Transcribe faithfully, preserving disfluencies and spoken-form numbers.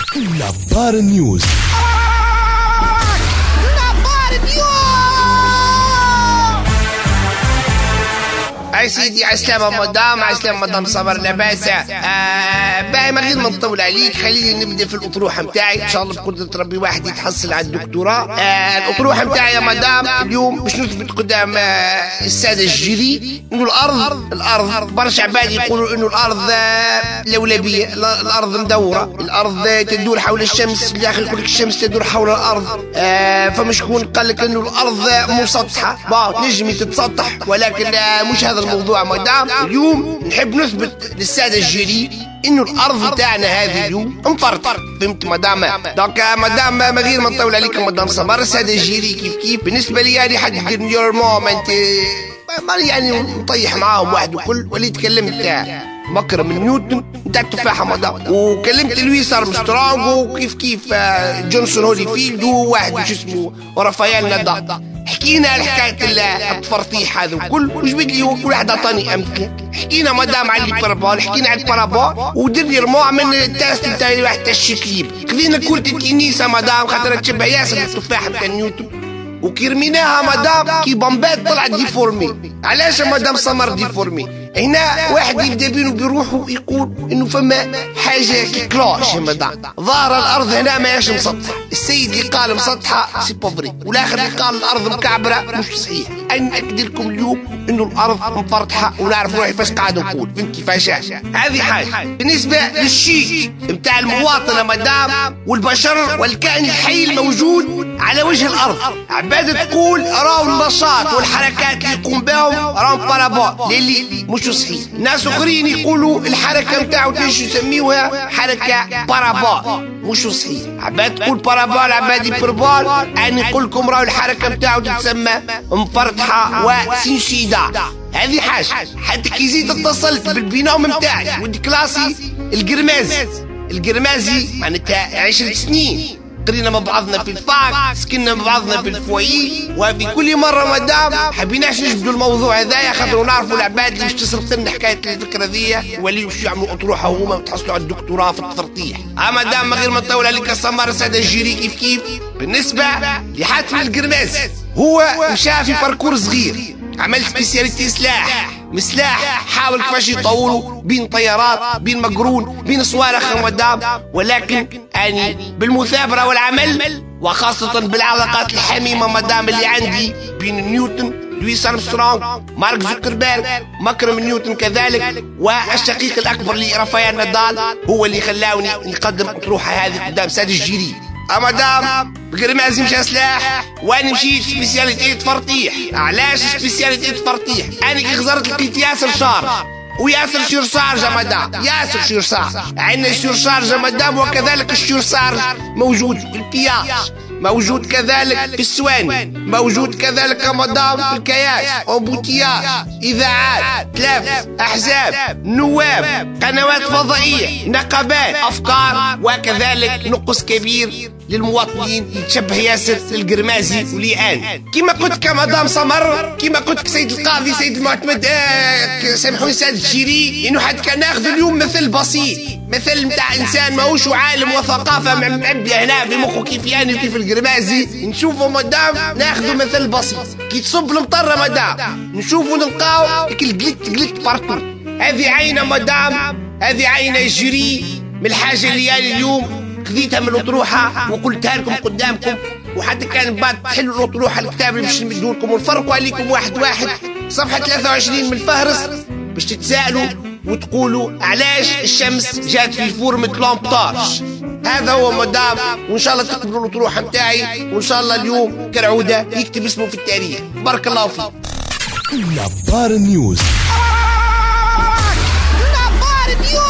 نظار نيوز. نظار نيوز. اي سيدي عسلامة مدام، عسلامة مدام صبر لاباسة. آه باهي من غير ما نطول عليك خليني نبدا في الاطروحة متاعي ان شاء الله بقدرة ربي واحد يتحصل على الدكتوراه. آه الاطروحة متاعي يا مدام اليوم باش نثبت قدام آه السادة الجيري انه الارض الارض برشا عباد يقولوا انه الارض آه الاولبية، الارض مدورة، الارض آه تدور حول الشمس، الاخر يقول لك الشمس تدور حول الارض. آه فمش شكون قال لك انه الارض آه مسطحة، با نجمي تتسطح ولكن آه مش هذا الموضوع مدام. اليوم نحب نثبت للسادة الجيري انه الارض بتاعنا هذه اليوم مفرطة، فهمت مدام؟ دونك مدام ما غير ما نطول عليك مدام صبر، السادة الجيري كيف كيف بالنسبة لي يعني حد يدير نورمال ما انت ما يعني نطيح معاهم واحد وكل ولي تكلمت مكرم من نيوتن نتاع التفاحة مدام، وكلمت لويس ارمسترونغ وكيف كيف جونسون هوليفيلد وواحد وش اسمه ورافائيل نادال. حكينا على حكاية التفرطيح هذا وكل وش بيد لي كل واحد عطاني أمثلة. حكينا مدام على البارابول، حكينا على البارابول ودرني رموع من التاست نتاع واحد تاع الشكليب، خذينا كرة التنيسة مدام خاطر تشبه ياسر التفاحة نتاع نيوتن وكي رميناها مدام كي بامبات طلعت ديفورمي. علاش مدام سمر ديفورمي؟ هنا واحد يبدا بينه بروحه يقول انه فما حاجه كي كلوش يا مدام، ظاهر الارض هنا ماهيش مسطحه. السيد اللي قال مسطحه سي بوفري، والاخر اللي قال الارض مكعبره مش صحيح. انا ناكد لكم اليوم انه الارض مفرطحه ونعرف روحي فاش قاعد نقول، فهمت كيفاش؟ هذه حاجه. بالنسبه للشيء نتاع المواطن يا مدام والبشر والكائن الحي الموجود على وجه الارض، عباد تقول راهو النشاط والحركات اللي يقوم بهم راهم بارابول اللي مش صحيح. ناس اخرين يقولوا الحركه نتاعو ليش يسميوها حركه بارابول مش صحيح. عباد تقول بارابول عباد يبربول، انا نقول لكم راهو الحركه نتاعو تسمى مفرطحه وسينشيدا. هذه حاجه. حتى كي زيد اتصلت بالبينوم نتاعي ودي كلاسي القرمازي، القرمازي معناتها عشرة سنين قرينا مع بعضنا في الفاك، سكننا مع بعضنا في الفويي، وفي كل مره مدام حبيناش نجبدوا الموضوع هذايا خاطر نعرفوا العباد اللي باش تسرق لنا حكايه الفكره ذي وليو باش يعملوا اطروحه هما وتحصلوا على الدكتوراه في التفرطيح. اه مدام ما غير ما نطول عليك السمار الساده الجيري كيف كيف. بالنسبه لحاتم القرمازي هو مشى في باركور صغير، عمل سبيسياليتي سلاح مسلاح، حاول كيفاش يطوروا بين طيارات بين مقرون بين صواريخ مدام، ولكن اني بالمثابره والعمل وخاصه بالعلاقات الحميمه مدام اللي عندي بين نيوتن لويس ارمسترونغ مارك زوكربيرغ مكرم نيوتن كذلك والشقيق الاكبر لي رافائيل نادال هو اللي خلاوني نقدم اطروحه هذه قدام سادة الجيري. مدام القرمازي مشى سلاح وانا مشيت سبيسياليتي تفرطيح. علاش سبيسياليتي تفرطيح؟ انا كي غزرت لقيت ياسر شارج وياسر شورشارج يا مدام، ياسر شورشارج. عندنا الشورشارج يا مدام وكذلك الشورشارج موجود في البياج، موجود كذلك في السواني، موجود كذلك يا مدام في الكياس، امبوتياج، اذاعات، تلاف، احزاب، نواب، قنوات فضائيه، نقابات، افكار، وكذلك نقص كبير للمواطنين يتشبه ياسر القرمازي وليان. كما قلت يا مدام سمر، كما قلت سيد القاضي سيد المعتمد آه سامحوني سيد الجيري، انه حد كان ناخذ اليوم مثل بسيط، مثل نتاع انسان ماهوش عالم وثقافه معبيه هنا في مخه كيف يعني وكيف القرمازي. نشوفوا مدام ناخذوا مثل بسيط، كي تصب المطره مدام نشوفوا نلقاو القلت قلت بارتو. هذه عينه مدام، هذه عينه الجيري من الحاجه اللي يعني اليوم خذيتها من الأطروحة وقلتها لكم قدامكم، وحتى كان بعد تحلوا الأطروحة الكتاب اللي باش نمدوا لكم ونفرقوا عليكم واحد واحد صفحة ثلاثة وعشرين من الفهرس باش تتساءلوا وتقولوا علاش الشمس جات في فورمة لامبطاج. هذا هو مدام، وإن شاء الله تقبلوا الأطروحة متاعي، وإن شاء الله اليوم كالعودة يكتب اسمه في التاريخ. بارك الله فيك. نظار نيوز. نظار نيوز.